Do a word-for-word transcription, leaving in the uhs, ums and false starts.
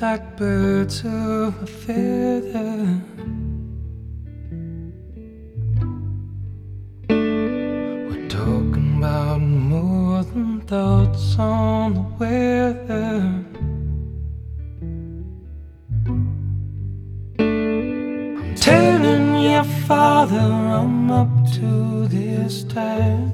like birds of a feather. We're talking about more than thoughts on the weather. I'm telling your father I'm up to this task.